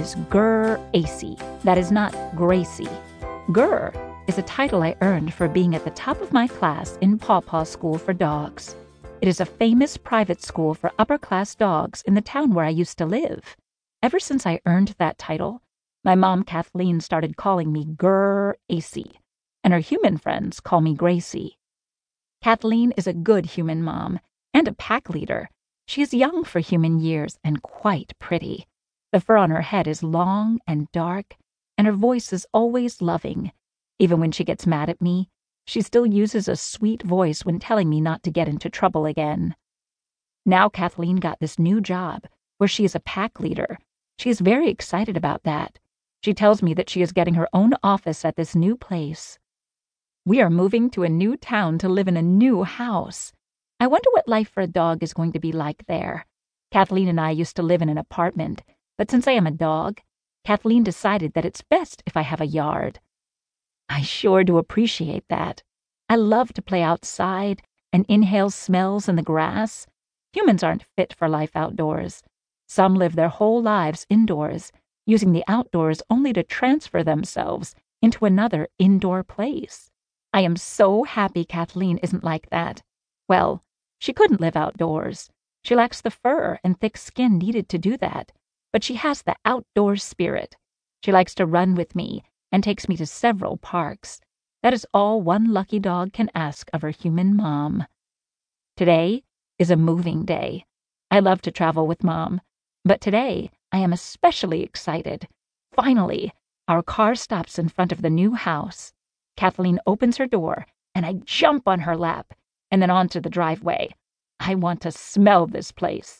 is Gur AC. That is not Gracie. Gur is a title I earned for being at the top of my class in Paw Paw School for Dogs. It is a famous private school for upper-class dogs in the town where I used to live. Ever since I earned that title, my mom Kathleen started calling me Gur AC, and her human friends call me Gracie. Kathleen is a good human mom and a pack leader. She is young for human years and quite pretty. The fur on her head is long and dark, and her voice is always loving. Even when she gets mad at me, she still uses a sweet voice when telling me not to get into trouble again. Now Kathleen got this new job, where she is a pack leader. She is very excited about that. She tells me that she is getting her own office at this new place. We are moving to a new town to live in a new house. I wonder what life for a dog is going to be like there. Kathleen and I used to live in an apartment, but since I am a dog, Kathleen decided that it's best if I have a yard. I sure do appreciate that. I love to play outside and inhale smells in the grass. Humans aren't fit for life outdoors. Some live their whole lives indoors, using the outdoors only to transfer themselves into another indoor place. I am so happy Kathleen isn't like that. Well, she couldn't live outdoors. She lacks the fur and thick skin needed to do that, but she has the outdoor spirit. She likes to run with me and takes me to several parks. That is all one lucky dog can ask of her human mom. Today is a moving day. I love to travel with Mom, but today I am especially excited. Finally, our car stops in front of the new house. Kathleen opens her door, and I jump on her lap, and then onto the driveway. I want to smell this place.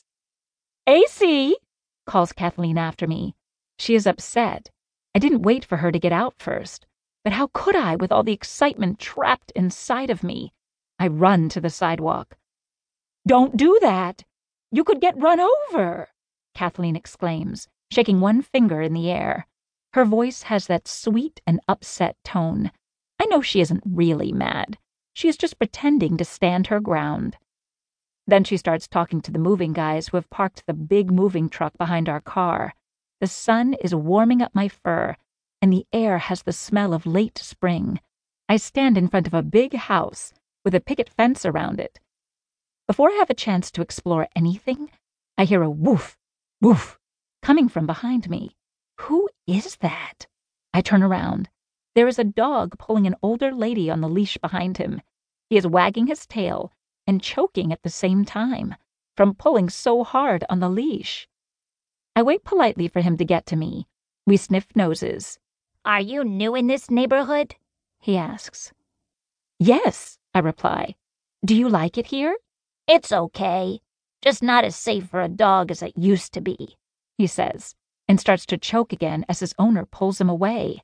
AC, calls Kathleen after me. She is upset. I didn't wait for her to get out first, but how could I with all the excitement trapped inside of me? I run to the sidewalk. Don't do that. You could get run over, Kathleen exclaims, shaking one finger in the air. Her voice has that sweet and upset tone. I know she isn't really mad. She is just pretending to stand her ground. Then she starts talking to the moving guys who have parked the big moving truck behind our car. The sun is warming up my fur, and the air has the smell of late spring. I stand in front of a big house with a picket fence around it. Before I have a chance to explore anything, I hear a woof, woof, coming from behind me. Who is that? I turn around. There is a dog pulling an older lady on the leash behind him. He is wagging his tail and choking at the same time from pulling so hard on the leash. I wait politely for him to get to me. We sniff noses. Are you new in this neighborhood? He asks. Yes, I reply. Do you like it here? It's okay. Just not as safe for a dog as it used to be, he says, and starts to choke again as his owner pulls him away.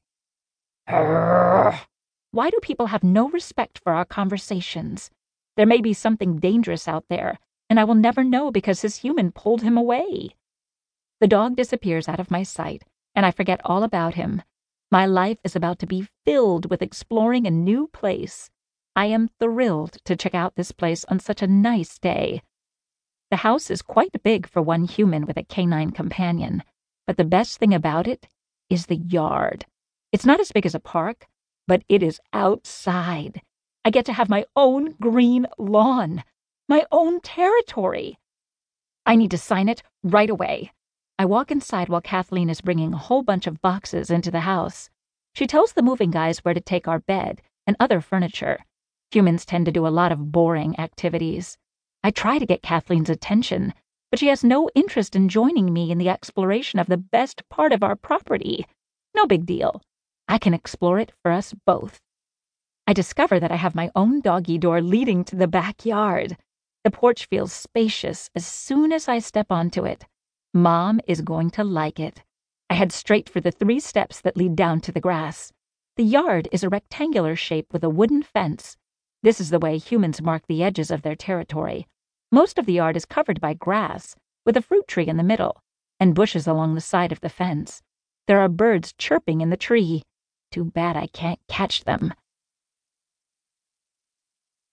Why do people have no respect for our conversations? There may be something dangerous out there, and I will never know because his human pulled him away. The dog disappears out of my sight, and I forget all about him. My life is about to be filled with exploring a new place. I am thrilled to check out this place on such a nice day. The house is quite big for one human with a canine companion, but the best thing about it is the yard. It's not as big as a park, but it is outside. I get to have my own green lawn, my own territory. I need to sign it right away. I walk inside while Kathleen is bringing a whole bunch of boxes into the house. She tells the moving guys where to take our bed and other furniture. Humans tend to do a lot of boring activities. I try to get Kathleen's attention, but she has no interest in joining me in the exploration of the best part of our property. No big deal. I can explore it for us both. I discover that I have my own doggy door leading to the backyard. The porch feels spacious as soon as I step onto it. Mom is going to like it. I head straight for the 3 steps that lead down to the grass. The yard is a rectangular shape with a wooden fence. This is the way humans mark the edges of their territory. Most of the yard is covered by grass, with a fruit tree in the middle, and bushes along the side of the fence. There are birds chirping in the tree. Too bad I can't catch them.